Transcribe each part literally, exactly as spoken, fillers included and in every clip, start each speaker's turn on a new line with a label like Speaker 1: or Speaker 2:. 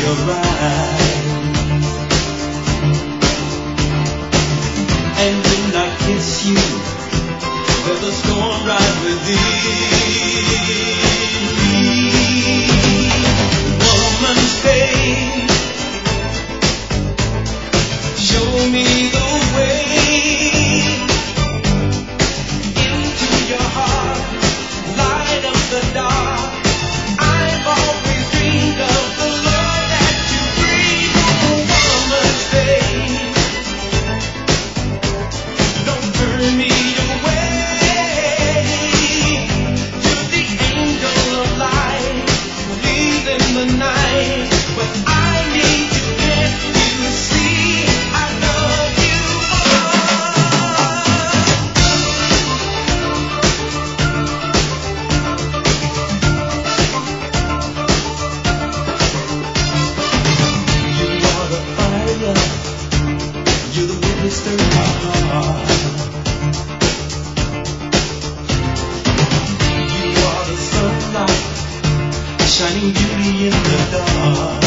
Speaker 1: your eyes. And when I kiss you, there's a storm right within me. Woman, stay. Show me the way into your heart. Light up the dark. I've always dreamed of the love that you bring. Woman, stay. Don't turn me away. You're the angel of light, leaving the night. But I need you, can't you see? I love you You are the fire, you're the wind that stirs my heart. You are the sunlight, shining beauty in the dark.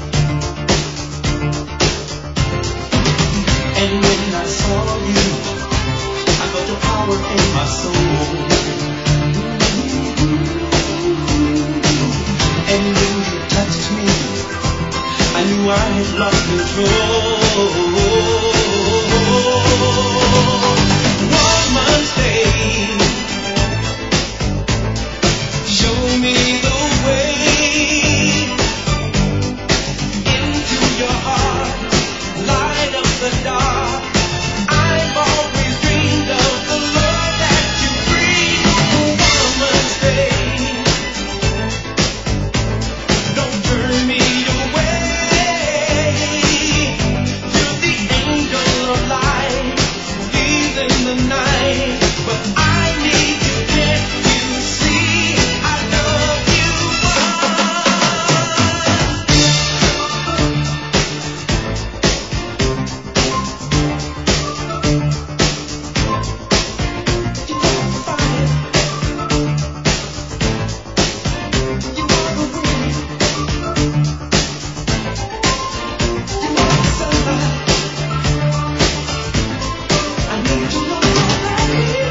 Speaker 1: And when I saw you, I felt your power in my soul. And when you touched me, I knew I had lost control. Woman, stay. Show me the way into your heart. Light up the dark. I've always dreamed of the love that you bring. Woman, stay. Don't turn me away. You're the angel of light, leaving the night. But I need you, can't you see? I love you. You are the fire. You are the wind. You are the sunlight. I need you more than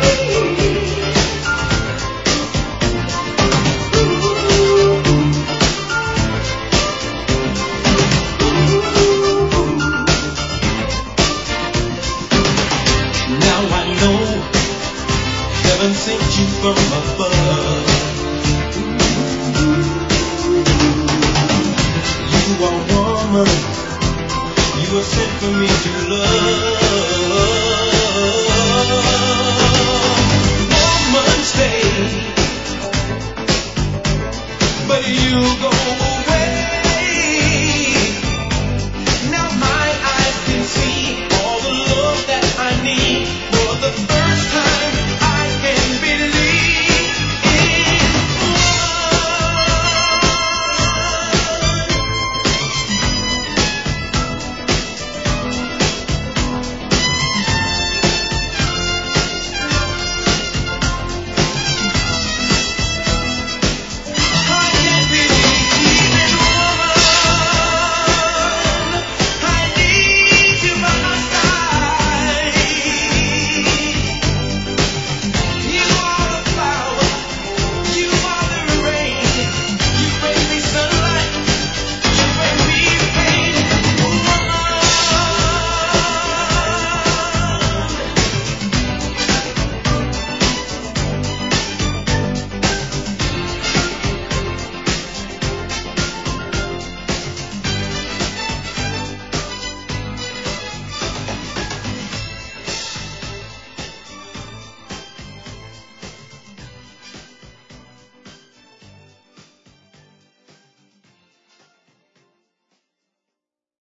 Speaker 1: Now I know heaven sent you from above. You are woman, you are sent for me to love.